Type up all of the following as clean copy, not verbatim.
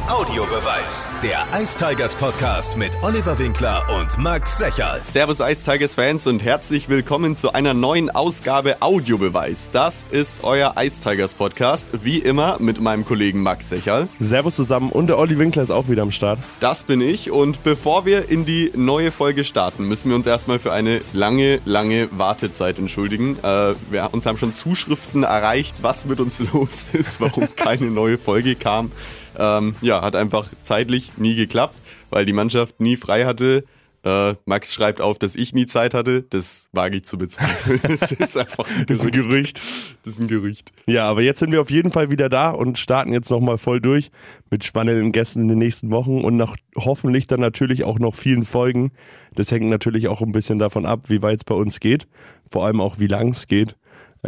Audiobeweis. Der Ice Tigers Podcast mit Oliver Winkler und Max Secherl. Servus Ice Tigers Fans und herzlich willkommen zu einer neuen Ausgabe Audiobeweis. Das ist euer Ice Tigers Podcast, wie immer mit meinem Kollegen Max Secherl. Servus zusammen und der Olli Winkler ist auch wieder am Start. Das bin ich und bevor wir in die neue Folge starten, müssen wir uns erstmal für eine lange Wartezeit entschuldigen. Uns haben schon Zuschriften erreicht, was mit uns los ist, warum keine neue Folge kam. Hat einfach zeitlich nie geklappt, weil die Mannschaft nie frei hatte. Max schreibt auf, dass ich nie Zeit hatte. Das wage ich zu bezweifeln. Das ist einfach ein Gerücht. Das ist ein Gerücht. Ja, aber jetzt sind wir auf jeden Fall wieder da und starten jetzt nochmal voll durch mit spannenden Gästen in den nächsten Wochen und hoffentlich dann natürlich auch noch vielen Folgen. Das hängt natürlich auch ein bisschen davon ab, wie weit es bei uns geht. Vor allem auch, wie lang es geht.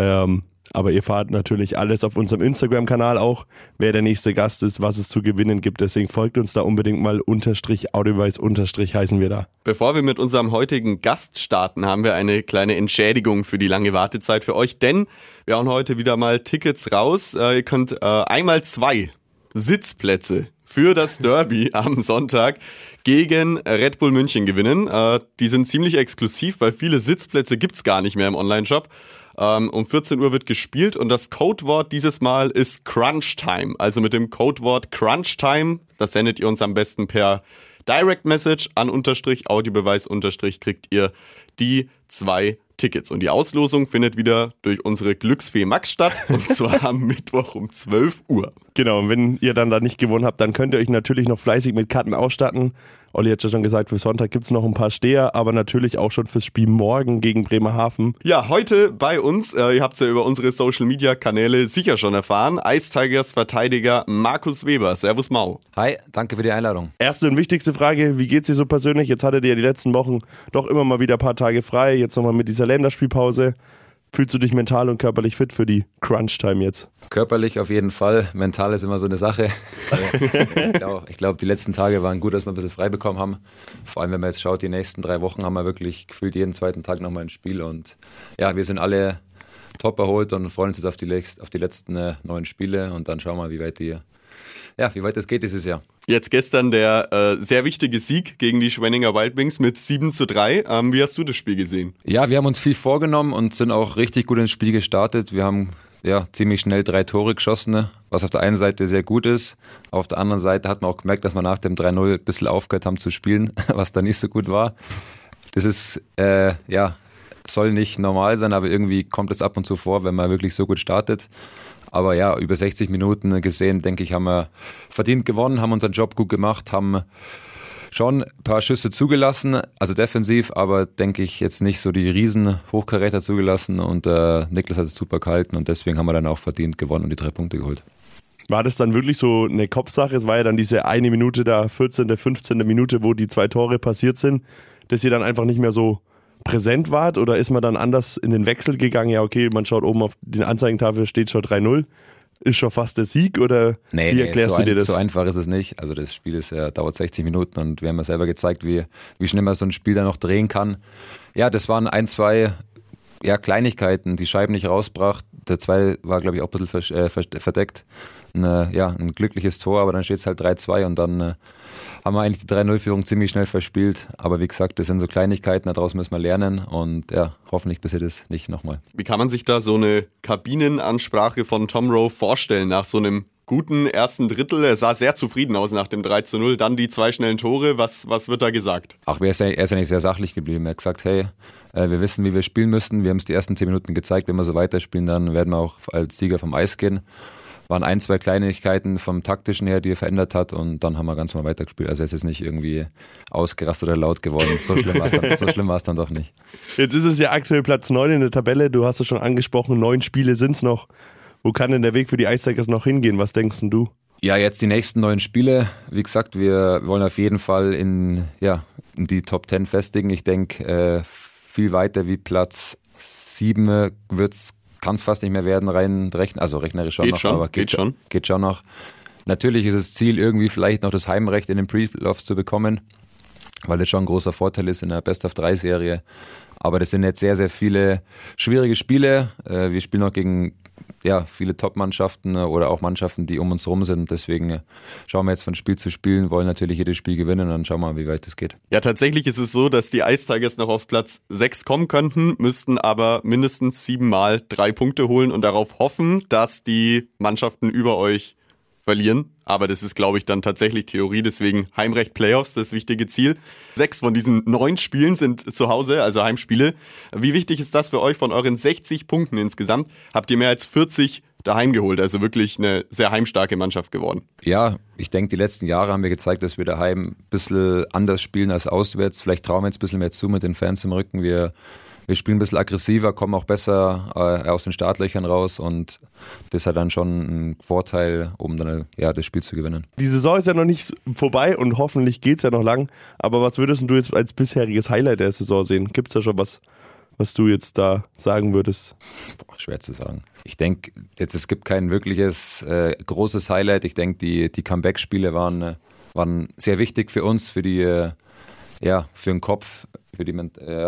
Aber ihr erfahrt natürlich alles auf unserem Instagram-Kanal auch, wer der nächste Gast ist, was es zu gewinnen gibt. Deswegen folgt uns da unbedingt mal _Audiobeweis_ heißen wir da. Bevor wir mit unserem heutigen Gast starten, haben wir eine kleine Entschädigung für die lange Wartezeit für euch. Denn wir hauen heute wieder mal Tickets raus. Ihr könnt einmal 2 Sitzplätze für das Derby am Sonntag gegen Red Bull München gewinnen. Die sind ziemlich exklusiv, weil viele Sitzplätze gibt's gar nicht mehr im Onlineshop. Um 14 Uhr wird gespielt und das Codewort dieses Mal ist Crunch Time. Also mit dem Codewort Crunch Time, das sendet ihr uns am besten per Direct Message an _Audiobeweis_ kriegt ihr die 2 Tickets. Und die Auslosung findet wieder durch unsere Glücksfee Max statt und zwar am Mittwoch um 12 Uhr. Genau, und wenn ihr dann da nicht gewonnen habt, dann könnt ihr euch natürlich noch fleißig mit Karten ausstatten. Olli hat ja schon gesagt, für Sonntag gibt es noch ein paar Steher, aber natürlich auch schon fürs Spiel morgen gegen Bremerhaven. Ja, heute bei uns, ihr habt es ja über unsere Social-Media-Kanäle sicher schon erfahren, Ice Tigers Verteidiger Markus Weber. Servus Mau. Hi, danke für die Einladung. Erste und wichtigste Frage, wie geht's dir so persönlich? Jetzt hattet ihr ja die letzten Wochen doch immer mal wieder ein paar Tage frei, jetzt nochmal mit dieser Länderspielpause. Fühlst du dich mental und körperlich fit für die Crunch-Time jetzt? Körperlich auf jeden Fall. Mental ist immer so eine Sache. Ich glaube, die letzten Tage waren gut, dass wir ein bisschen frei bekommen haben. Vor allem, wenn man jetzt schaut, die nächsten 3 Wochen haben wir wirklich gefühlt jeden zweiten Tag nochmal ein Spiel. Und ja, wir sind alle top erholt und freuen uns jetzt auf die letzten 9 Spiele. Und dann schauen wir mal, wie weit es geht dieses Jahr. Jetzt gestern der sehr wichtige Sieg gegen die Schwenninger Wildwings mit 7:3. Wie hast du das Spiel gesehen? Ja, wir haben uns viel vorgenommen und sind auch richtig gut ins Spiel gestartet. Wir haben ziemlich schnell 3 Tore geschossen, was auf der einen Seite sehr gut ist. Auf der anderen Seite hat man auch gemerkt, dass wir nach dem 3:0 ein bisschen aufgehört haben zu spielen, was da nicht so gut war. Das ist, soll nicht normal sein, aber irgendwie kommt es ab und zu vor, wenn man wirklich so gut startet. Aber ja, über 60 Minuten gesehen, denke ich, haben wir verdient gewonnen, haben unseren Job gut gemacht, haben schon ein paar Schüsse zugelassen, also defensiv, aber denke ich jetzt nicht so die riesen Hochkaräter zugelassen und Niklas hat es super gehalten und deswegen haben wir dann auch verdient gewonnen und die 3 Punkte geholt. War das dann wirklich so eine Kopfsache? Es war ja dann diese eine Minute da, 14., 15. Minute, wo die 2 Tore passiert sind, dass ihr dann einfach nicht mehr so präsent wart oder ist man dann anders in den Wechsel gegangen? Ja, okay, man schaut oben auf den Anzeigentafel, steht schon 3:0. Ist schon fast der Sieg oder wie erklärst du dir das? So einfach ist es nicht. Also das Spiel dauert 60 Minuten und wir haben ja selber gezeigt, wie schnell man so ein Spiel dann noch drehen kann. Ja, das waren 1, 2 Kleinigkeiten, die Scheiben nicht rausbracht. Der 2 war, glaube ich, auch ein bisschen verdeckt. Ein glückliches Tor, aber dann steht es halt 3:2 und dann haben wir eigentlich die 3:0-Führung ziemlich schnell verspielt. Aber wie gesagt, das sind so Kleinigkeiten, daraus müssen wir lernen und ja, hoffentlich passiert es nicht nochmal. Wie kann man sich da so eine Kabinenansprache von Tom Rowe vorstellen nach so einem guten ersten Drittel? Er sah sehr zufrieden aus nach dem 3:0, dann die 2 schnellen Tore. Was wird da gesagt? Ach, er ist ja nicht sehr sachlich geblieben. Er hat gesagt, hey, wir wissen, wie wir spielen müssen. Wir haben es die ersten 10 Minuten gezeigt. Wenn wir so weiterspielen, dann werden wir auch als Sieger vom Eis gehen. Waren 1, 2 Kleinigkeiten vom Taktischen her, die er verändert hat und dann haben wir ganz normal weitergespielt. Also es ist nicht irgendwie ausgerastet oder laut geworden. So schlimm war es dann doch nicht. Jetzt ist es ja aktuell Platz 9 in der Tabelle. Du hast es schon angesprochen, 9 Spiele sind es noch. Wo kann denn der Weg für die Ice Tigers noch hingehen? Was denkst denn du? Ja, jetzt die nächsten 9 Spiele. Wie gesagt, wir wollen auf jeden Fall in die Top 10 festigen. Ich denke, viel weiter wie Platz 7 kann es fast nicht mehr werden, rechnerisch schon noch. Aber geht schon noch. Natürlich ist das Ziel, irgendwie vielleicht noch das Heimrecht in den Pre-Playoffs zu bekommen, weil das schon ein großer Vorteil ist in der Best-of-3-Serie. Aber das sind jetzt sehr, sehr viele schwierige Spiele. Wir spielen noch gegen viele Top-Mannschaften oder auch Mannschaften, die um uns rum sind. Deswegen schauen wir jetzt von Spiel zu Spiel, wollen natürlich jedes Spiel gewinnen und dann schauen wir mal, wie weit es geht. Ja, tatsächlich ist es so, dass die Ice Tigers noch auf Platz 6 kommen könnten, müssten aber mindestens 7 Mal 3 Punkte holen und darauf hoffen, dass die Mannschaften über euch verlieren. Aber das ist, glaube ich, dann tatsächlich Theorie, deswegen Heimrecht Playoffs, das wichtige Ziel. 6 von diesen 9 Spielen sind zu Hause, also Heimspiele. Wie wichtig ist das für euch? Von euren 60 Punkten insgesamt habt ihr mehr als 40 daheim geholt, also wirklich eine sehr heimstarke Mannschaft geworden. Ja, ich denke, die letzten Jahre haben wir gezeigt, dass wir daheim ein bisschen anders spielen als auswärts. Vielleicht trauen wir jetzt ein bisschen mehr zu mit den Fans im Rücken. Wir spielen ein bisschen aggressiver, kommen auch besser aus den Startlöchern raus und das hat dann schon einen Vorteil, um dann das Spiel zu gewinnen. Die Saison ist ja noch nicht vorbei und hoffentlich geht es ja noch lang, aber was würdest du jetzt als bisheriges Highlight der Saison sehen? Gibt es da schon was du jetzt da sagen würdest? Schwer zu sagen. Ich denke, es gibt kein wirkliches großes Highlight. Ich denke, die Comeback-Spiele waren sehr wichtig für uns, für den Kopf, für die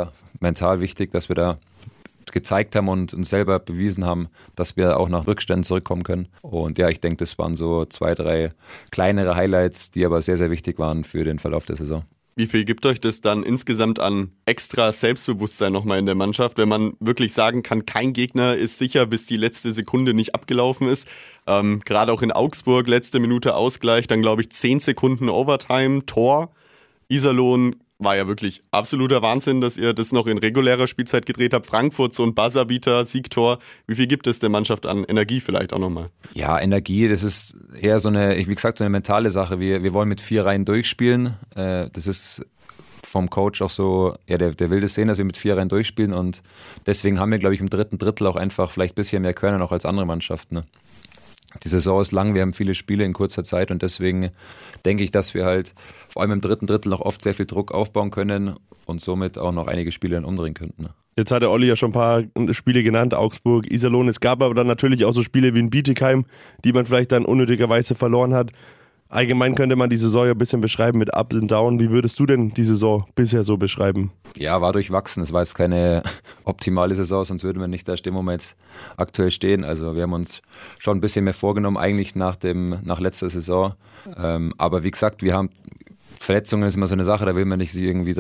mental wichtig, dass wir da gezeigt haben und uns selber bewiesen haben, dass wir auch nach Rückständen zurückkommen können. Und ja, ich denke, das waren so 2, 3 kleinere Highlights, die aber sehr, sehr wichtig waren für den Verlauf der Saison. Wie viel gibt euch das dann insgesamt an extra Selbstbewusstsein nochmal in der Mannschaft, wenn man wirklich sagen kann, kein Gegner ist sicher, bis die letzte Sekunde nicht abgelaufen ist? Gerade auch in Augsburg, letzte Minute Ausgleich, dann glaube ich 10 Sekunden Overtime, Tor. Iserlohn war ja wirklich absoluter Wahnsinn, dass ihr das noch in regulärer Spielzeit gedreht habt. Frankfurt, so ein Buzzerbeater, Siegtor. Wie viel gibt es der Mannschaft an Energie vielleicht auch nochmal? Ja, Energie, das ist eher so eine mentale Sache. Wir wollen mit 4 Reihen durchspielen. Das ist vom Coach auch so, ja, der will das sehen, dass wir mit 4 Reihen durchspielen und deswegen haben wir, glaube ich, im 3. Drittel auch einfach vielleicht ein bisschen mehr Können auch als andere Mannschaften. Ne? Die Saison ist lang, wir haben viele Spiele in kurzer Zeit und deswegen denke ich, dass wir halt vor allem im 3. Drittel noch oft sehr viel Druck aufbauen können und somit auch noch einige Spiele dann umdrehen könnten. Ne? Jetzt hat der Olli ja schon ein paar Spiele genannt, Augsburg, Iserlohn. Es gab aber dann natürlich auch so Spiele wie in Bietigheim, die man vielleicht dann unnötigerweise verloren hat. Allgemein könnte man die Saison ja ein bisschen beschreiben mit Up and Down. Wie würdest du denn die Saison bisher so beschreiben? Ja, war durchwachsen. Es war jetzt keine optimale Saison, sonst würden wir nicht da stehen, wo wir jetzt aktuell stehen. Also wir haben uns schon ein bisschen mehr vorgenommen, eigentlich nach letzter Saison. Aber wie gesagt, Verletzungen ist immer so eine Sache, da will man nicht irgendwie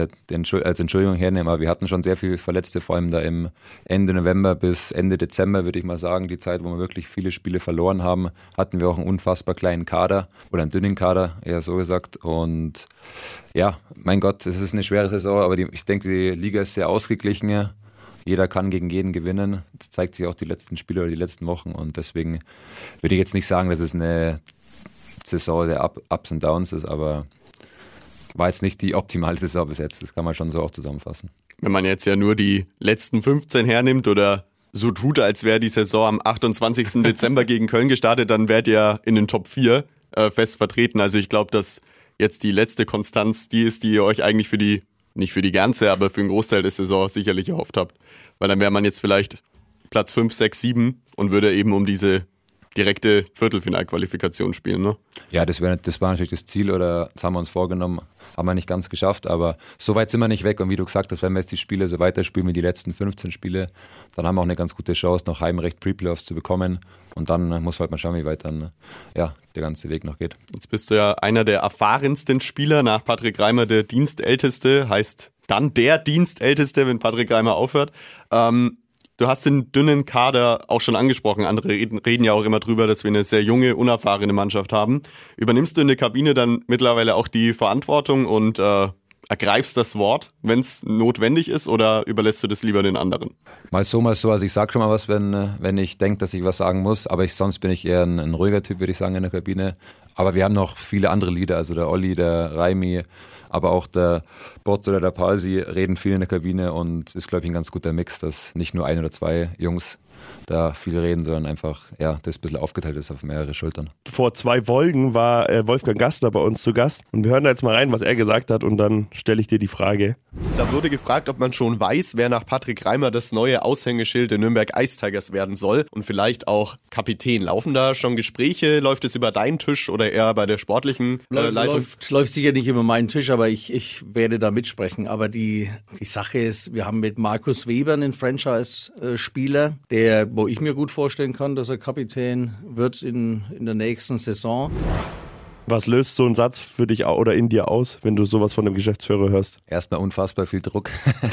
als Entschuldigung hernehmen, aber wir hatten schon sehr viele Verletzte, vor allem da im Ende November bis Ende Dezember, würde ich mal sagen, die Zeit, wo wir wirklich viele Spiele verloren haben, hatten wir auch einen unfassbar kleinen Kader oder einen dünnen Kader, eher so gesagt und ja, mein Gott, es ist eine schwere Saison, aber ich denke, die Liga ist sehr ausgeglichen. Jeder kann gegen jeden gewinnen. Das zeigt sich auch die letzten Spiele oder die letzten Wochen und deswegen würde ich jetzt nicht sagen, dass es eine Saison der Ups und Downs ist, aber war jetzt nicht die optimale Saison bis jetzt. Das kann man schon so auch zusammenfassen. Wenn man jetzt ja nur die letzten 15 hernimmt oder so tut, als wäre die Saison am 28. Dezember gegen Köln gestartet, dann wärt ihr in den Top 4 fest vertreten. Also ich glaube, dass jetzt die letzte Konstanz die ist, die ihr euch eigentlich nicht für die ganze, aber für einen Großteil der Saison sicherlich erhofft habt. Weil dann wäre man jetzt vielleicht Platz 5, 6, 7 und würde eben um diese direkte Viertelfinalqualifikation spielen, ne? Ja, das war natürlich das Ziel oder das haben wir uns vorgenommen, haben wir nicht ganz geschafft, aber so weit sind wir nicht weg und wie du gesagt hast, wenn wir jetzt die Spiele so weiterspielen wie die letzten 15 Spiele, dann haben wir auch eine ganz gute Chance, noch Heimrecht Pre-Playoffs zu bekommen und dann muss halt mal schauen, wie weit dann der ganze Weg noch geht. Jetzt bist du ja einer der erfahrensten Spieler, nach Patrick Reimer der Dienstälteste, heißt dann der Dienstälteste, wenn Patrick Reimer aufhört. Du hast den dünnen Kader auch schon angesprochen. Andere reden ja auch immer drüber, dass wir eine sehr junge, unerfahrene Mannschaft haben. Übernimmst du in der Kabine dann mittlerweile auch die Verantwortung und ergreifst das Wort, wenn es notwendig ist, oder überlässt du das lieber den anderen? Mal so. Also ich sage schon mal was, wenn ich denke, dass ich was sagen muss. Aber sonst bin ich eher ein ruhiger Typ, würde ich sagen, in der Kabine. Aber wir haben noch viele andere Leader, also der Olli, der Raimi, aber auch der Botz oder der Palsi reden viel in der Kabine und ist, glaube ich, ein ganz guter Mix, dass nicht nur 1 oder 2 Jungs da viel reden, sondern einfach, das ein bisschen aufgeteilt ist auf mehrere Schultern. Vor 2 Folgen war Wolfgang Gastner bei uns zu Gast und wir hören da jetzt mal rein, was er gesagt hat und dann stelle ich dir die Frage. Da wurde gefragt, ob man schon weiß, wer nach Patrick Reimer das neue Aushängeschild der Nürnberg Ice Tigers werden soll und vielleicht auch Kapitän. Laufen da schon Gespräche? Läuft es über deinen Tisch oder eher bei der sportlichen Leitung? Läuft sicher nicht über meinen Tisch, aber ich werde da mitsprechen. Aber die Sache ist, wir haben mit Markus Weber einen Franchise-Spieler, der wo ich mir gut vorstellen kann, dass er Kapitän wird in der nächsten Saison. Was löst so ein Satz für dich oder in dir aus, wenn du sowas von dem Geschäftsführer hörst? Erstmal unfassbar viel Druck.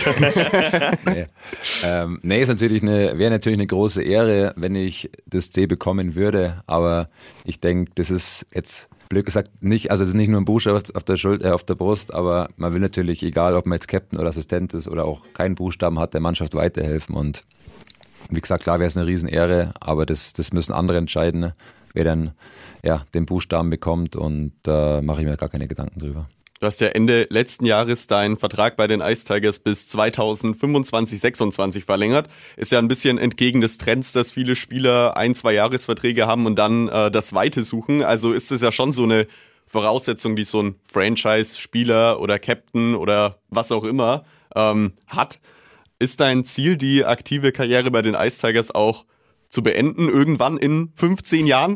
Nee, wäre natürlich eine große Ehre, wenn ich das C bekommen würde. Aber ich denke, das ist jetzt blöd gesagt nicht, also das ist nicht nur ein Buchstabe auf der Brust, aber man will natürlich, egal ob man jetzt Captain oder Assistent ist oder auch keinen Buchstaben hat, der Mannschaft weiterhelfen. Und wie gesagt, klar wäre es eine Riesenehre, aber das müssen andere entscheiden, wer dann den Buchstaben bekommt, und da mache ich mir gar keine Gedanken drüber. Du hast ja Ende letzten Jahres deinen Vertrag bei den Ice Tigers bis 2025, 26 verlängert. Ist ja ein bisschen entgegen des Trends, dass viele Spieler 1-2 Jahresverträge haben und dann das Weite suchen. Also ist es ja schon so eine Voraussetzung, die so ein Franchise-Spieler oder Captain oder was auch immer hat. Ist dein Ziel, die aktive Karriere bei den Ice Tigers auch zu beenden, irgendwann in 15 Jahren?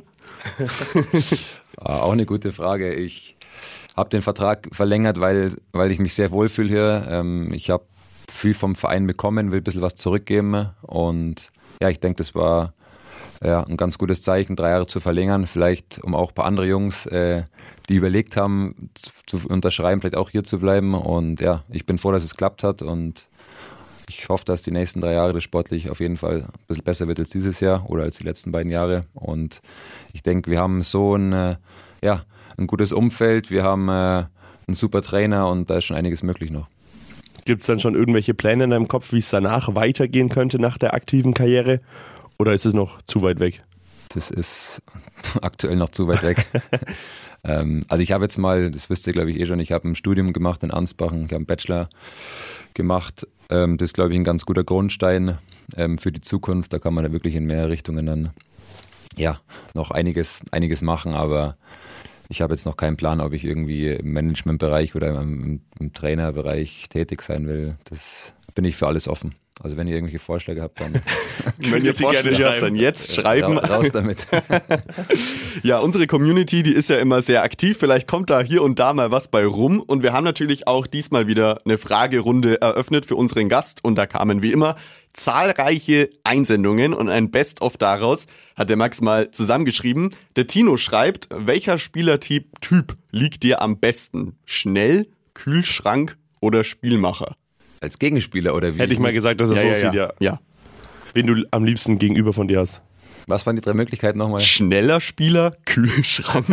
Auch eine gute Frage. Ich habe den Vertrag verlängert, weil ich mich sehr wohlfühle hier. Ich habe viel vom Verein bekommen, will ein bisschen was zurückgeben, und ich denke, das war ein ganz gutes Zeichen, 3 Jahre zu verlängern, vielleicht um auch ein paar andere Jungs, die überlegt haben, zu unterschreiben, vielleicht auch hier zu bleiben, und ich bin froh, dass es geklappt hat, und ich hoffe, dass die nächsten 3 Jahre das sportlich auf jeden Fall ein bisschen besser wird als dieses Jahr oder als die letzten beiden Jahre. Und ich denke, wir haben so ein gutes Umfeld, wir haben einen super Trainer, und da ist schon einiges möglich noch. Gibt es dann schon irgendwelche Pläne in deinem Kopf, wie es danach weitergehen könnte nach der aktiven Karriere? Oder ist es noch zu weit weg? Das ist aktuell noch zu weit weg. Also ich habe jetzt mal, das wisst ihr glaube ich schon, ich habe ein Studium gemacht in Ansbach, ich habe einen Bachelor gemacht. Das ist glaube ich ein ganz guter Grundstein für die Zukunft. Da kann man ja wirklich in mehrere Richtungen dann noch einiges machen, aber ich habe jetzt noch keinen Plan, ob ich irgendwie im Managementbereich oder im Trainerbereich tätig sein will. Das bin ich für alles offen. Also wenn ihr irgendwelche Vorschläge habt, dann wenn ihr Vorschläge habt, dann jetzt schreiben. Raus damit. Ja, unsere Community, die ist ja immer sehr aktiv. Vielleicht kommt da hier und da mal was bei rum. Und wir haben natürlich auch diesmal wieder eine Fragerunde eröffnet für unseren Gast. Und da kamen wie immer zahlreiche Einsendungen, und ein Best-of daraus hat der Max mal zusammengeschrieben. Der Tino schreibt, welcher Spielertyp liegt dir am besten? Schnell, Kühlschrank oder Spielmacher? Als Gegenspieler oder wie? Hätte ich mal gesagt, dass er so aussieht, ja. Wen du am liebsten gegenüber von dir hast. Was waren die 3 Möglichkeiten nochmal? Schneller Spieler, Kühlschrank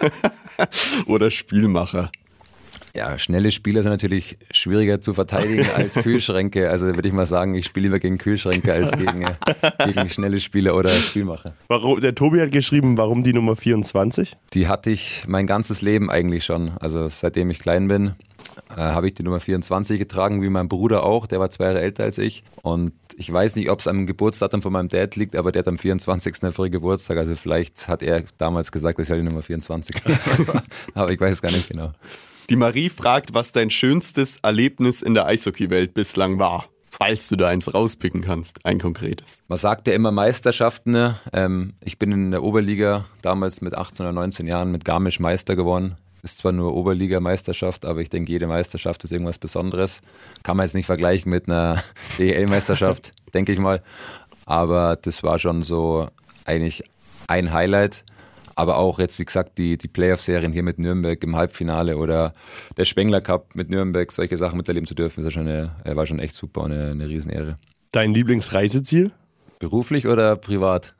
oder Spielmacher? Ja, schnelle Spieler sind natürlich schwieriger zu verteidigen als Kühlschränke. Also würde ich mal sagen, ich spiele lieber gegen Kühlschränke als gegen schnelle Spieler oder Spielmacher. Der Tobi hat geschrieben, warum die Nummer 24? Die hatte ich mein ganzes Leben eigentlich schon. Also seitdem ich klein bin, habe ich die Nummer 24 getragen, wie mein Bruder auch. Der war 2 Jahre älter als ich. Und ich weiß nicht, ob es am Geburtsdatum von meinem Dad liegt, aber der hat am 24. April Geburtstag. Also vielleicht hat er damals gesagt, ich soll die Nummer 24. Aber ich weiß es gar nicht genau. Die Marie fragt, was dein schönstes Erlebnis in der Eishockeywelt bislang war. Falls du da eins rauspicken kannst, ein konkretes. Man sagt ja immer Meisterschaften. Ich bin in der Oberliga damals mit 18 oder 19 Jahren mit Garmisch Meister geworden. Ist zwar nur Oberliga-Meisterschaft, aber ich denke, jede Meisterschaft ist irgendwas Besonderes. Kann man jetzt nicht vergleichen mit einer DEL-Meisterschaft, denke ich mal. Aber das war schon so eigentlich ein Highlight. Aber auch jetzt, wie gesagt, die Playoff-Serien hier mit Nürnberg im Halbfinale oder der Spengler Cup mit Nürnberg, solche Sachen miterleben zu dürfen, war schon echt super und eine Riesenehre. Dein Lieblingsreiseziel? Beruflich oder privat?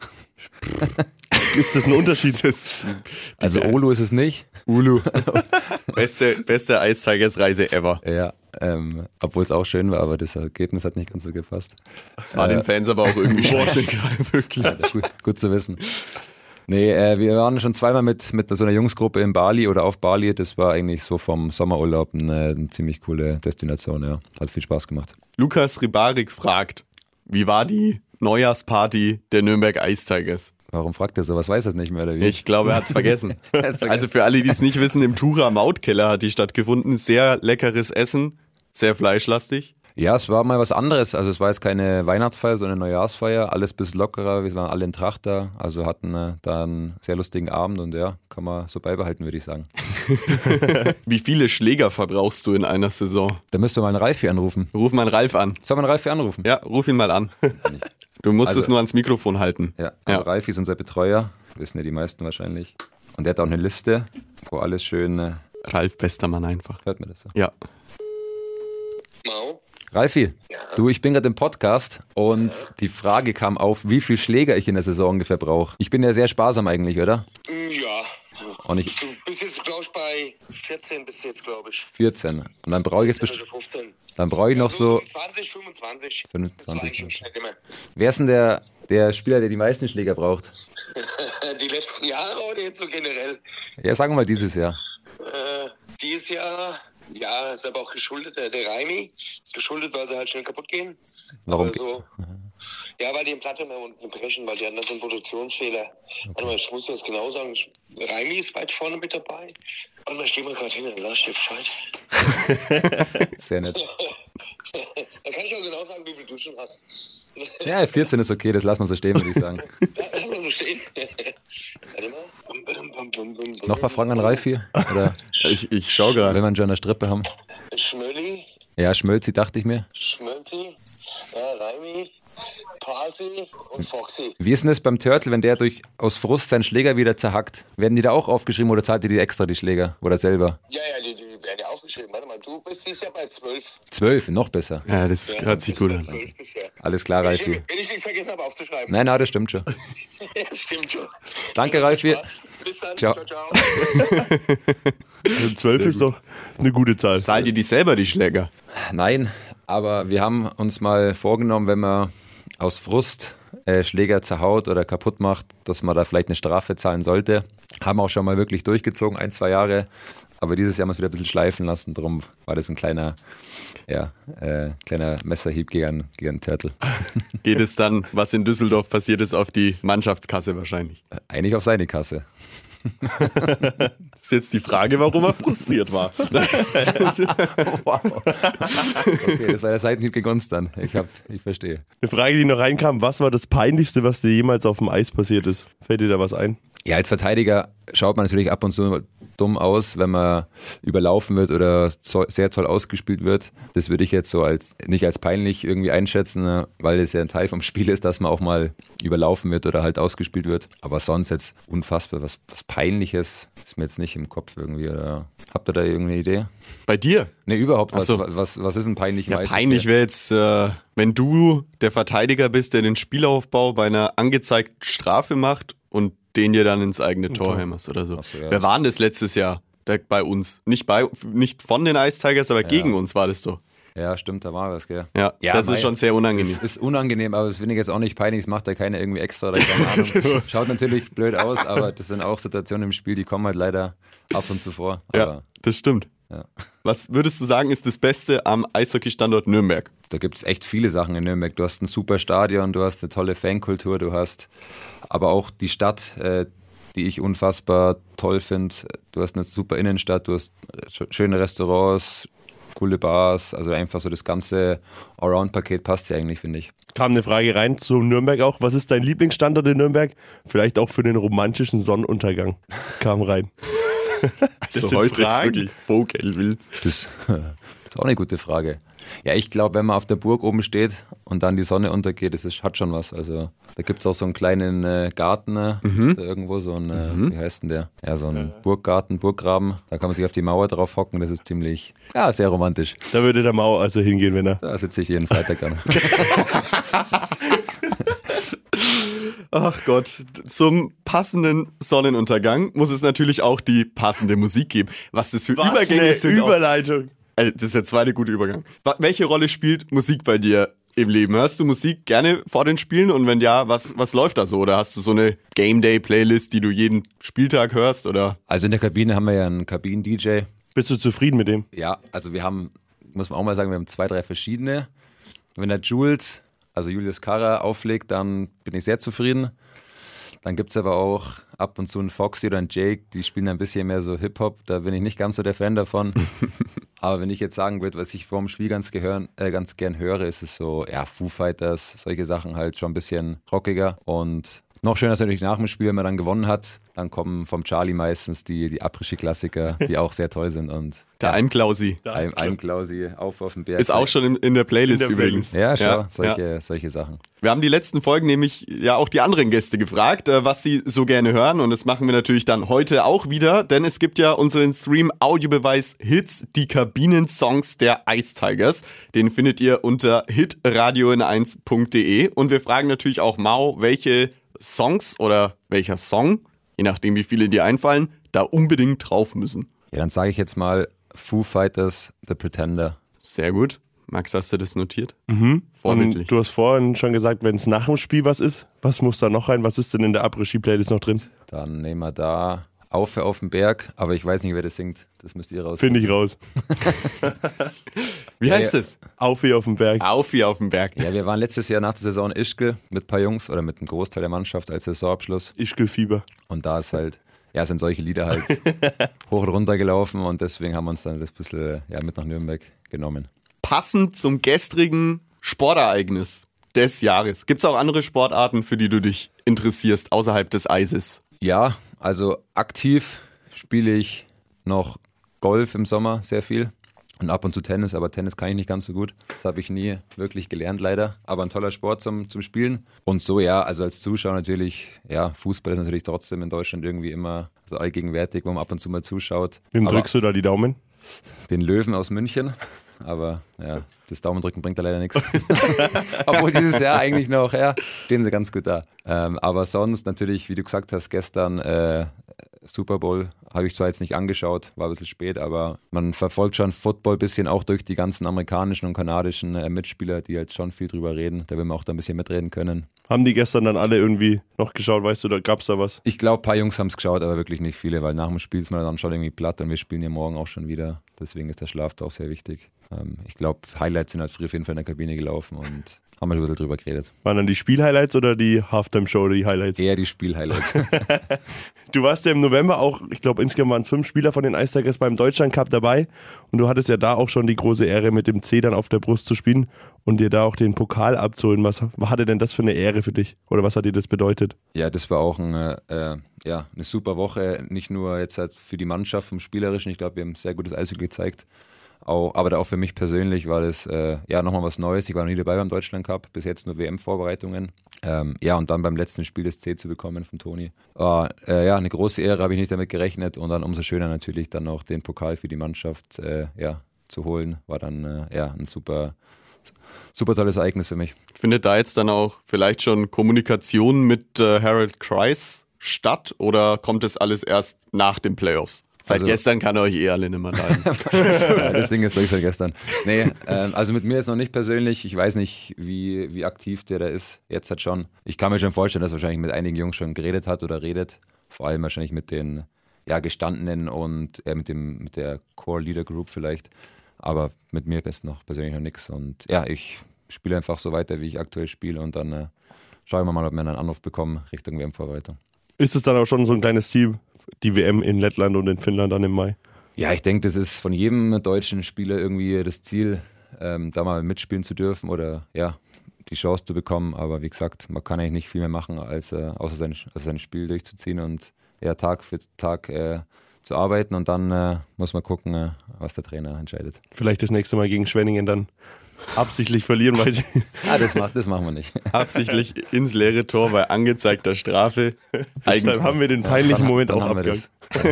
Ist das ein Unterschied? Also Olu ist es nicht. Ulu. Beste Ice Tigers Reise ever. Ja, obwohl es auch schön war, aber das Ergebnis hat nicht ganz so gepasst. Das war den Fans aber auch irgendwie scheißegal, wirklich. Ja, das ist gut zu wissen. Nee, wir waren schon zweimal mit so einer Jungsgruppe in Bali oder auf Bali. Das war eigentlich so vom Sommerurlaub eine ziemlich coole Destination. Ja. Hat viel Spaß gemacht. Lukas Ribarik fragt, wie war die Neujahrsparty der Nürnberg Ice Tigers? Warum fragt er so? Was weiß er nicht mehr, oder wie? Ich glaube, er hat es vergessen. Also für alle, die es nicht wissen, im Tura Mautkeller hat die stattgefunden. Sehr leckeres Essen, sehr fleischlastig. Ja, es war mal was anderes. Also es war jetzt keine Weihnachtsfeier, sondern eine Neujahrsfeier. Alles ein bisschen lockerer. Wir waren alle in Tracht da. Also hatten da einen sehr lustigen Abend und ja, kann man so beibehalten, würde ich sagen. Wie viele Schläger verbrauchst du in einer Saison? Da müssten wir mal einen Ralf hier anrufen. Ruf mal einen Ralf an. Soll man einen Ralf hier anrufen? Ja, ruf ihn mal an. Du musst Also- es nur ans Mikrofon halten. Ja, also Ja. Ralfi ist unser Betreuer, wissen ja die meisten wahrscheinlich. Und der hat auch eine Liste, wo alles schön, Ralf Bestermann einfach. hört man das so? Ja. Mau? Ralfi, du, ich bin gerade im Podcast und die Frage kam auf, wie viel Schläger ich in der Saison ungefähr brauche. Ich bin ja sehr sparsam eigentlich, oder? Ja. Und ich Du bist jetzt, glaube ich, bei 14 bist du jetzt, glaube ich. 14. Und dann brauche ich jetzt 14 bestimmt, oder 15. dann brauche ich noch so, 25, 25. 25. Das war eigentlich im Schnitt immer. wer ist denn der Spieler, der die meisten Schläger braucht? Die letzten Jahre oder jetzt so generell? Ja, sagen wir mal dieses Jahr. Dieses Jahr, ja, ist aber auch geschuldet, der Raimi ist geschuldet, weil sie halt schnell kaputt gehen. Warum? Aber so, ja, weil die im Platte mehr unten brechen, weil die hatten da so einen Produktionsfehler. Warte mal, ich muss jetzt genau sagen, Raimi ist weit vorne mit dabei. Warte mal, ich geh mal gerade hin, dann sag ich dir Bescheid. Sehr nett. Dann kann ich auch genau sagen, wie viel du schon hast. Ja, 14 ist okay, das lassen wir so stehen, würde ich sagen. Lass mal so stehen. Warte mal. Noch ein paar Fragen an Ralfi? Oder Ich schau gerade. wenn wir schon eine Strippe haben? Schmölli, Ja, Schmölzi, dachte ich mir. Schmölzi, ja, Raimi, Palsi und Foxy. Wie ist denn das beim Turtle, wenn der aus Frust seinen Schläger wieder zerhackt? Werden die da auch aufgeschrieben oder zahlt ihr die extra, die Schläger? Oder selber? Ja, die werden ja aufgeschrieben. Warte mal, du bist dieses Jahr bei 12. 12, noch besser. Ja, das hört sich gut an. 12 bisher. Alles klar, Wenn Ralfi. ich nichts vergessen habe aufzuschreiben. Nein, das stimmt schon. Das stimmt schon. Danke, Ralfi. Spaß. Bis dann. Ciao. Ciao, ciao. Also 12 ist doch eine gute Zahl. Zahlt ihr die selber, die Schläger? Nein, aber wir haben uns mal vorgenommen, wenn man aus Frust Schläger zerhaut oder kaputt macht, dass man da vielleicht eine Strafe zahlen sollte. Haben auch schon mal wirklich durchgezogen, 1-2 Jahre. Aber dieses Jahr haben wir es wieder ein bisschen schleifen lassen. Darum war das ein kleiner Messerhieb gegen den Turtle. Geht es dann, was in Düsseldorf passiert ist, auf die Mannschaftskasse wahrscheinlich? Eigentlich auf seine Kasse. Das ist jetzt die Frage, warum er frustriert war. Wow. Okay, das war der Seitenhieb gegen uns dann. Ich verstehe. Eine Frage, die noch reinkam, was war das Peinlichste, was dir jemals auf dem Eis passiert ist? Fällt dir da was ein? Ja, als Verteidiger schaut man natürlich ab und zu dumm aus, wenn man überlaufen wird oder sehr toll ausgespielt wird. Das würde ich jetzt so nicht als peinlich irgendwie einschätzen, ne, weil es ja ein Teil vom Spiel ist, dass man auch mal überlaufen wird oder halt ausgespielt wird. Aber sonst jetzt unfassbar, was Peinliches ist mir jetzt nicht im Kopf irgendwie. Oder habt ihr da irgendeine Idee? Bei dir? Ne, überhaupt. Ach so. Was ist ein peinlich? Ja, peinlich wäre jetzt, wenn du der Verteidiger bist, der den Spielaufbau bei einer angezeigten Strafe macht und den dir dann ins eigene Tor hämmerst oder so. Ach so, ja, Wer war denn das letztes Jahr bei uns? Nicht von den Ice Tigers, aber gegen uns war das doch. Ja, stimmt, da war was, gell? Ja, das ist schon sehr unangenehm. Es ist unangenehm, aber das finde ich jetzt auch nicht peinlich. Das macht ja keiner irgendwie extra oder keine Ahnung. Schaut natürlich blöd aus, aber das sind auch Situationen im Spiel, die kommen halt leider ab und zu vor. Ja, Aber das stimmt. Ja. Was würdest du sagen, ist das Beste am Eishockey-Standort Nürnberg? da gibt es echt viele Sachen in Nürnberg. Du hast ein super Stadion, du hast eine tolle Fankultur, du hast aber auch die Stadt, die ich unfassbar toll finde. Du hast eine super Innenstadt, du hast schöne Restaurants, coole Bars, also einfach so das ganze Allround-Paket passt ja eigentlich, finde ich. Kam eine Frage rein zu Nürnberg auch. Was ist dein Lieblingsstandort in Nürnberg? Vielleicht auch für den romantischen Sonnenuntergang. Kam rein. Also sind heute ist Fragen. wirklich Vogelwild. Das ist auch eine gute Frage. Ja, ich glaube, wenn man auf der Burg oben steht und dann die Sonne untergeht, hat schon was. Also da gibt es auch so einen kleinen Garten, da irgendwo so ein, wie heißt denn der? Ja, so ein Burggarten, Burggraben. Da kann man sich auf die Mauer drauf hocken, das ist ziemlich, ja, sehr romantisch. Da würde der Mau also hingehen, wenn er... Da sitze ich jeden Freitag dann. Ach Gott, zum passenden Sonnenuntergang muss es natürlich auch die passende Musik geben. Was das für Übergänge sind. Überleitung. Das ist der zweite gute Übergang. Welche Rolle spielt Musik bei dir im Leben? Hörst du Musik gerne vor den Spielen und wenn ja, was läuft da so? Oder hast du so eine Game Day Playlist, die du jeden Spieltag hörst? Oder? Also in der Kabine haben wir ja einen Kabinen-DJ. Bist du zufrieden mit dem? Ja, also wir haben, muss man auch mal sagen, wir haben 2, 3 verschiedene. Wenn der Jules, also Julius Carra, auflegt, dann bin ich sehr zufrieden. Dann gibt es aber auch ab und zu einen Foxy oder einen Jake, die spielen ein bisschen mehr so Hip-Hop, da bin ich nicht ganz so der Fan davon. Aber wenn ich jetzt sagen würde, was ich vor dem Spiel ganz gern höre, ist es so, ja, Foo Fighters, solche Sachen halt schon ein bisschen rockiger. Und Noch schöner ist natürlich nach dem Spiel, wenn man dann gewonnen hat. Dann kommen vom Charlie meistens die Après-Ski-Klassiker, die auch sehr toll sind. Und Der Almklausi. Almklausi, auf den Berg. Ist auch schon in der Playlist übrigens. Ja, schau, solche Sachen. Wir haben die letzten Folgen nämlich ja auch die anderen Gäste gefragt, was sie so gerne hören. Und das machen wir natürlich dann heute auch wieder, denn es gibt ja unseren Stream Audiobeweis Hits, die Kabinensongs der Ice Tigers. Den findet ihr unter hitradio1.de. Und wir fragen natürlich auch Mau, welche Songs oder welcher Song, je nachdem wie viele dir einfallen, da unbedingt drauf müssen. Ja, dann sage ich jetzt mal Foo Fighters, The Pretender. Sehr gut. Max, hast du das notiert? Und du hast vorhin schon gesagt, wenn es nach dem Spiel was ist, was muss da noch rein? Was ist denn in der Après-Ski-Playlist noch drin? Dann nehmen wir da auf den Berg, aber ich weiß nicht, wer das singt. Das müsst ihr raus. Finde ich raus. Wie heißt es? Auf wie auf dem Berg. Auf wie auf dem Berg. Ja, wir waren letztes Jahr nach der Saison in Ischgl mit ein paar Jungs oder mit einem Großteil der Mannschaft als Saisonabschluss. Ischgl-Fieber. Und da ist halt, ja, sind solche Lieder halt hoch und runter gelaufen und deswegen haben wir uns dann das bisschen mit nach Nürnberg genommen. Passend zum gestrigen Sportereignis des Jahres. Gibt es auch andere Sportarten, für die du dich interessierst, außerhalb des Eises? Ja, also aktiv spiele ich noch Golf im Sommer sehr viel und ab und zu Tennis, aber Tennis kann ich nicht ganz so gut. Das habe ich nie wirklich gelernt leider, aber ein toller Sport zum Spielen. Und so ja, also als Zuschauer natürlich, ja, Fußball ist natürlich trotzdem in Deutschland irgendwie immer so allgegenwärtig, wo man ab und zu mal zuschaut. Wem drückst du da die Daumen? Den Löwen aus München. Aber ja, das Daumendrücken bringt da leider nichts. Obwohl dieses Jahr eigentlich noch, ja, stehen sie ganz gut da. Aber sonst natürlich, wie du gesagt hast, gestern Super Bowl habe ich zwar jetzt nicht angeschaut, war ein bisschen spät, aber man verfolgt schon Football ein bisschen auch durch die ganzen amerikanischen und kanadischen Mitspieler, die halt schon viel drüber reden. Da will man auch da ein bisschen mitreden können. Haben die gestern dann alle irgendwie noch geschaut, weißt du, da gab es da was? Ich glaube, ein paar Jungs haben es geschaut, aber wirklich nicht viele, weil nach dem Spiel ist man dann schon irgendwie platt und wir spielen ja morgen auch schon wieder. Deswegen ist der Schlaf da auch sehr wichtig. Ich glaube, Highlights sind halt früh auf jeden Fall in der Kabine gelaufen und haben wir schon ein bisschen drüber geredet. Waren dann die Spielhighlights oder die Halftime-Show, die Highlights? Eher die Spielhighlights. Du warst ja im November auch, ich glaube insgesamt waren 5 Spieler von den Ice Tigers beim Deutschland Cup dabei und du hattest ja da auch schon die große Ehre, mit dem C dann auf der Brust zu spielen und dir da auch den Pokal abzuholen. Was hatte denn das für eine Ehre für dich oder was hat dir das bedeutet? Ja, das war auch eine super Woche, nicht nur jetzt halt für die Mannschaft vom Spielerischen, ich glaube, wir haben sehr gutes Eishockey gezeigt, aber auch für mich persönlich war das nochmal was Neues. Ich war noch nie dabei beim Deutschland Cup, bis jetzt nur WM-Vorbereitungen. Und dann beim letzten Spiel das C zu bekommen von Toni. Eine große Ehre, habe ich nicht damit gerechnet und dann umso schöner natürlich dann noch den Pokal für die Mannschaft zu holen, war dann ein super tolles Ereignis für mich. Findet da jetzt dann auch vielleicht schon Kommunikation mit Harold Kreis statt oder kommt das alles erst nach den Playoffs? Seit gestern kann er euch alle nicht mehr leiden. Ja, das Ding ist durch seit gestern. Nee, also mit mir jetzt noch nicht persönlich. Ich weiß nicht, wie aktiv der da ist. Jetzt halt schon. Ich kann mir schon vorstellen, dass er wahrscheinlich mit einigen Jungs schon geredet hat oder redet. Vor allem wahrscheinlich mit den Gestandenen und mit der Core Leader Group vielleicht. Aber mit mir ist noch persönlich noch nichts. Und ja, ich spiele einfach so weiter, wie ich aktuell spiele. Und dann schauen wir mal, ob wir einen Anruf bekommen Richtung WM-Vorbereitung. Ist es dann auch schon so ein kleines Ziel, die WM in Lettland und in Finnland dann im Mai? Ja, ich denke, das ist von jedem deutschen Spieler irgendwie das Ziel, da mal mitspielen zu dürfen oder die Chance zu bekommen. Aber wie gesagt, man kann eigentlich nicht viel mehr machen, als außer sein Spiel durchzuziehen und Tag für Tag zu arbeiten. Und dann muss man gucken, was der Trainer entscheidet. Vielleicht das nächste Mal gegen Schwenningen dann absichtlich verlieren, weil das machen wir nicht. Absichtlich ins leere Tor bei angezeigter Strafe. Dann haben wir den peinlichen Moment auch abgehakt.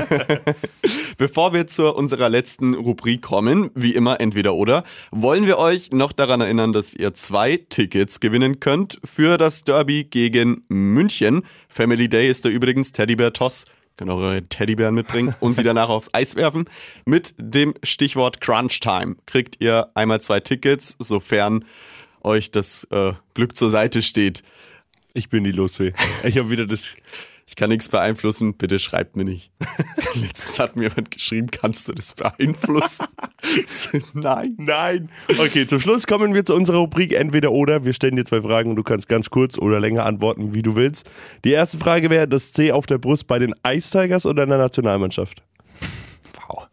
Bevor wir zu unserer letzten Rubrik kommen, wie immer entweder oder, wollen wir euch noch daran erinnern, dass ihr 2 Tickets gewinnen könnt für das Derby gegen München. Family Day ist da übrigens Teddybär-Toss. Könnt auch eure Teddybären mitbringen und sie danach aufs Eis werfen. Mit dem Stichwort Crunch Time kriegt ihr einmal 2 Tickets, sofern euch das Glück zur Seite steht. Ich bin die Losfee. Ich habe wieder das... Ich kann nichts beeinflussen, bitte schreibt mir nicht. Letztens hat mir jemand geschrieben, kannst du das beeinflussen? Nein. Okay, zum Schluss kommen wir zu unserer Rubrik Entweder oder. Wir stellen dir 2 Fragen und du kannst ganz kurz oder länger antworten, wie du willst. Die erste Frage wäre, das C auf der Brust bei den Ice Tigers oder in der Nationalmannschaft? Wow.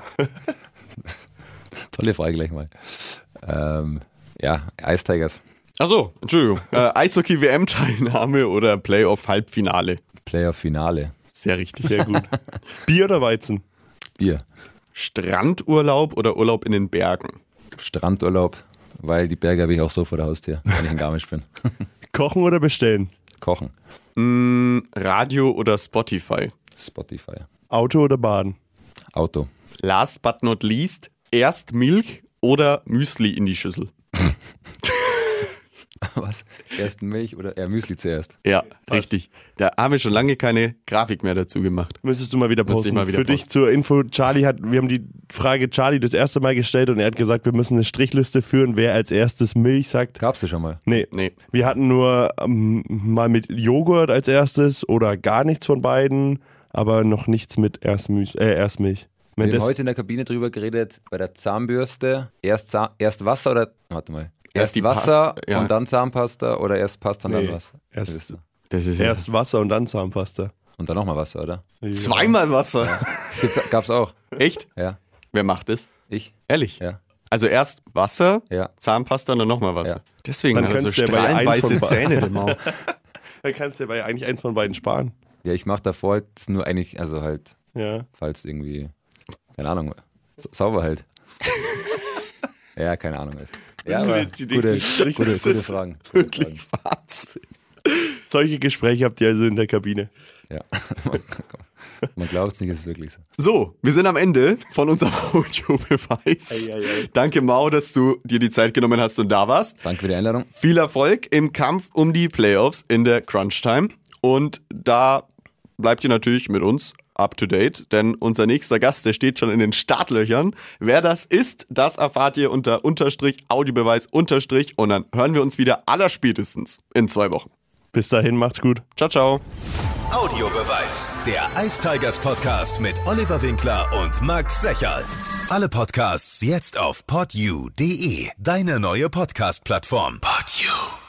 Tolle Frage gleich mal. Ice Tigers. Achso, Entschuldigung. Eishockey-WM-Teilnahme oder Playoff-Halbfinale? Playoff-Finale. Sehr richtig. Sehr gut. Bier oder Weizen? Bier. Strandurlaub oder Urlaub in den Bergen? Strandurlaub, weil die Berge habe ich auch so vor der Haustür, wenn ich in Garmisch bin. Kochen oder bestellen? Kochen. Radio oder Spotify? Spotify. Auto oder Baden? Auto. Last but not least, erst Milch oder Müsli in die Schüssel? Was? Erst Milch oder Müsli zuerst? Ja, richtig. Da haben wir schon lange keine Grafik mehr dazu gemacht. Müsstest du mal wieder Müsste ich posten. mal wieder Für dich posten. zur Info, wir haben die Frage Charlie das erste Mal gestellt und er hat gesagt, wir müssen eine Strichliste führen, wer als erstes Milch sagt. Gab's das schon mal? Nee. Wir hatten nur mal mit Joghurt als erstes oder gar nichts von beiden, aber noch nichts mit erst Milch. Wir haben heute in der Kabine drüber geredet, bei der Zahnbürste, erst Wasser oder, warte mal, erst die Wasser Pasta, ja. und dann Zahnpasta oder erst Pasta und dann Nee, Wasser? erst- Das ist Erst Wasser und dann Zahnpasta. Und dann nochmal Wasser, oder? zweimal Wasser. Gab's auch. Echt? Ja. Wer macht das? Ich? Ehrlich? Ja. Also erst Wasser, Ja. Zahnpasta und dann nochmal Wasser. Ja. Deswegen Dann hat er so könntest du ja bei eins strahlenweiße von beiden. Zähne, der Mau. Dann kannst du ja eigentlich eins von beiden sparen. Ja, ich mache davor jetzt nur eigentlich, also halt, Ja. falls irgendwie, keine Ahnung, sauber halt. Ja, keine Ahnung. Ja, sind aber jetzt die gute nächsten Schritte. Fragen. Das Gute ist Fragen. Wirklich Wahnsinn. Solche Gespräche habt ihr also in der Kabine. Ja. Man glaubt es nicht, es ist wirklich so. So, wir sind am Ende von unserem Audiobeweis. Danke, Mau, dass du dir die Zeit genommen hast und da warst. Danke für die Einladung. Viel Erfolg im Kampf um die Playoffs in der Crunch Time. Und da bleibt ihr natürlich mit uns up to date, denn unser nächster Gast, der steht schon in den Startlöchern. Wer das ist, das erfahrt ihr unter Audiobeweis und dann hören wir uns wieder allerspätestens in 2 Wochen. Bis dahin, macht's gut. Ciao, ciao. Audiobeweis. Der Ice Tigers Podcast mit Oliver Winkler und Max Secherl. Alle Podcasts jetzt auf podyou.de. Deine neue Podcast-Plattform. Podyou.